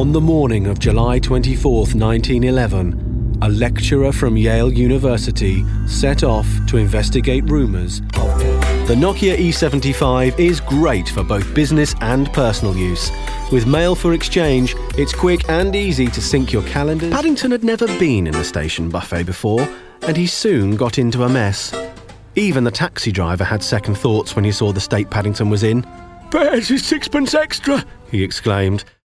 On the morning of July 24th, 1911, a lecturer from Yale University set off to investigate rumours. The Nokia E75 is great for both business and personal use. With mail for exchange, it's quick and easy to sync your calendars. Paddington had never been in the station buffet before, and he soon got into a mess. Even the taxi driver had second thoughts when he saw the state Paddington was in. "There's his sixpence extra," he exclaimed.